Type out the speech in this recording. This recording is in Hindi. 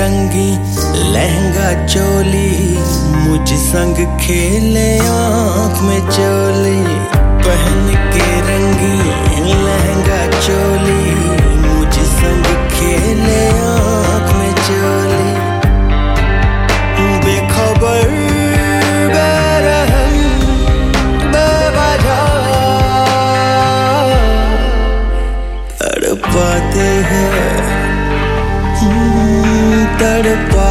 रंगी लहंगा चोली, मुझ संग खेले आँख में चोली। पहन के रंगी लहंगा चोली, मुझ संग खेले आँख में चोली। बेखबर बेरहम बेवजह तड़पाते हैं, तड़पा